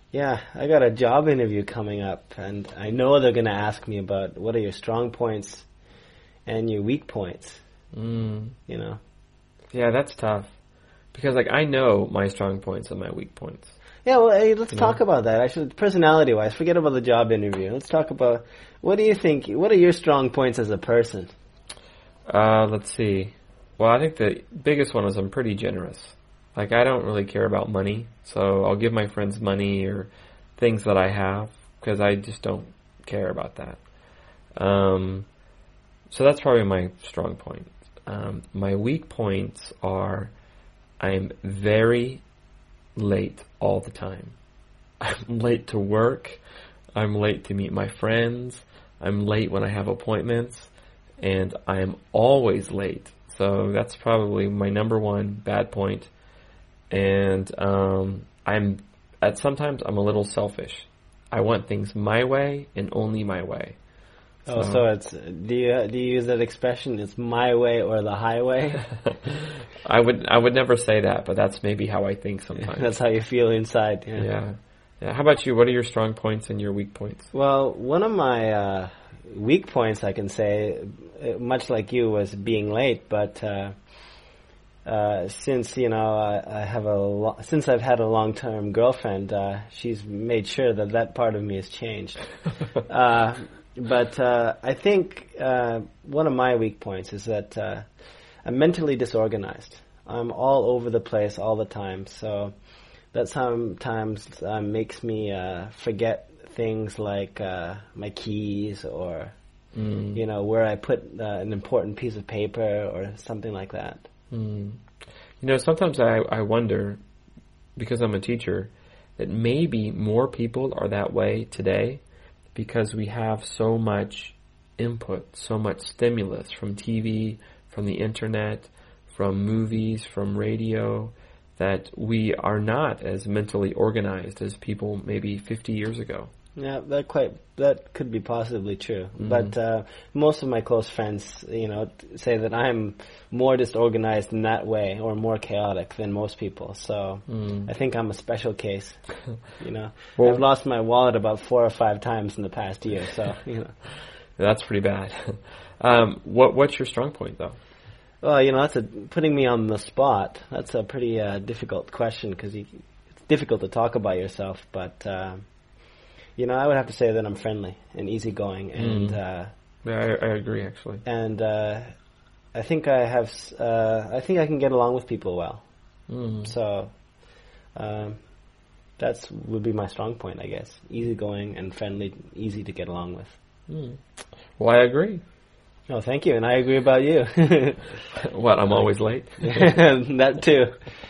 Yeah, I got a job interview coming up, and I know they're going to ask me about what are your strong points and your weak points. Mm. You know. Yeah, that's tough. Because, like, I know my strong points and my weak points. Yeah, well, hey, let's You talk know? about that. Actually, personality-wise, forget about the job interview. Let's talk about what do you think? What are your strong points as a person? Let's see. Well, I think the biggest one is I'm pretty generous. Like, I don't really care about money, so I'll give my friends money or things that I have because I just don't care about that. So that's probably my strong point. My weak points are I'm very late all the time. I'm late to work. I'm late to meet my friends. I'm late when I have appointments. And I'm always late. So that's probably my number one bad point. And sometimes I'm a little selfish. I want things my way and only my way. Oh, so it's do you use that expression? It's my way or the highway. I would never say that, but that's maybe how I think sometimes. That's how you feel inside. Yeah. How about you? What are your strong points and your weak points? Well, one of my weak points, I can say, much like you, was being late. But since I have since I've had a long-term girlfriend, she's made sure that part of me has changed. But I think one of my weak points is that I'm mentally disorganized. I'm all over the place all the time, so that sometimes makes me forget things like my keys or where I put an important piece of paper or something like that. Sometimes I wonder, because I'm a teacher, that maybe more people are that way today because we have so much input, so much stimulus from TV, from the internet, from movies, from radio, that we are not as mentally organized as people maybe 50 years ago. Yeah, that could be possibly true. Mm-hmm. But most of my close friends, say that I'm more disorganized in that way or more chaotic than most people. So I think I'm a special case. Well, I've lost my wallet about 4 or 5 times in the past year. So that's pretty bad. What's your strong point, though? Well, that's putting me on the spot. That's a pretty difficult question because it's difficult to talk about yourself, but. I would have to say that I'm friendly and easygoing, and I agree actually. And I think I can get along with people well. So that would be my strong point, I guess. Easygoing and friendly, easy to get along with. Well, I agree. Oh, thank you, and I agree about you. What? I'm always late. That too.